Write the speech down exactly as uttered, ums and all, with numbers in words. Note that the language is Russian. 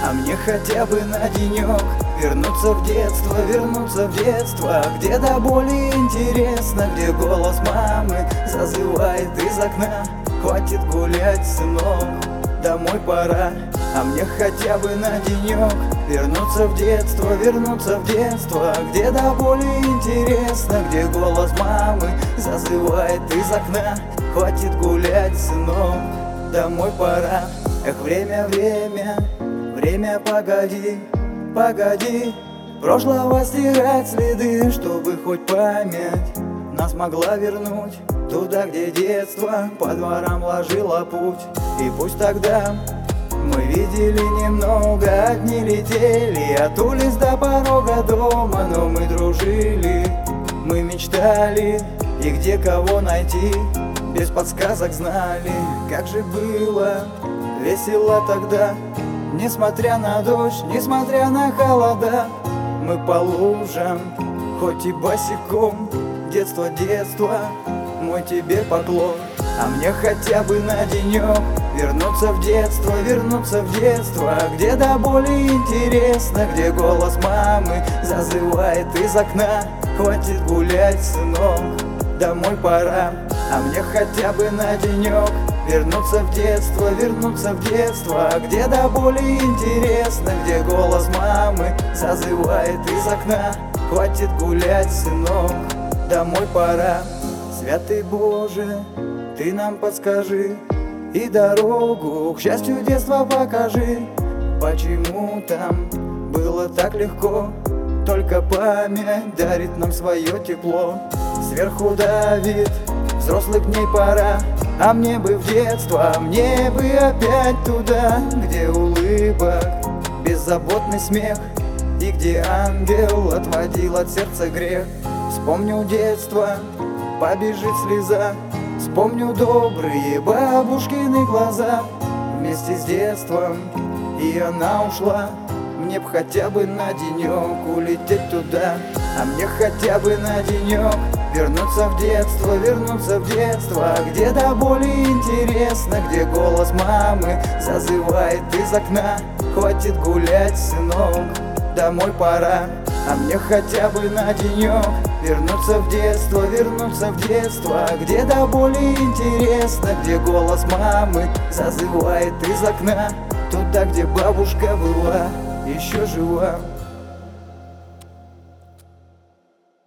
А мне хотя бы на денек вернуться в детство, вернуться в детство, где до боли интересно, где голос мамы зазывает из окна. Хватит гулять, сынок, домой пора. А мне хотя бы на денек вернуться в детство, вернуться в детство, где до боли интересно, где голос мамы зазывает из окна. Хватит гулять, сынок, домой пора. Эх, время, время, время, погоди, погоди, прошлого стирать следы, чтобы хоть память нас могла вернуть туда, где детство по дворам ложило путь. И пусть тогда мы видели немного, одни летели от улиц до порога дома, но мы дружили, мы мечтали, и где кого найти, без подсказок знали, как же было весело тогда. Несмотря на дождь, несмотря на холода, мы по лужам, хоть и босиком. Детство, детство, мой тебе поклон. А мне хотя бы на денек вернуться в детство, вернуться в детство, где до боли интересно, где голос мамы зазывает из окна. Хватит гулять, сынок, домой пора. А мне хотя бы на денек вернуться в детство, вернуться в детство, где до боли интересно, где голос мамы зазывает из окна. Хватит гулять, сынок, домой пора. Святый Боже, Ты нам подскажи и дорогу к счастью детства покажи. Почему там было так легко, только память дарит нам свое тепло. Сверху давит, взрослых дней пора, а мне бы в детство, мне бы опять туда, где улыбок, беззаботный смех, и где ангел отводил от сердца грех. Вспомню детство, побежит слеза, вспомню добрые бабушкины глаза. Вместе с детством и она ушла, мне б хотя бы на денек улететь туда. А мне хотя бы на денек вернуться в детство, вернуться в детство, где до боли интересно, где голос мамы зазывает из окна. Хватит гулять, сынок, домой пора. А мне хотя бы на денек вернуться в детство, вернуться в детство, где до боли интересно, где голос мамы зазывает из окна, туда, где бабушка была еще жива.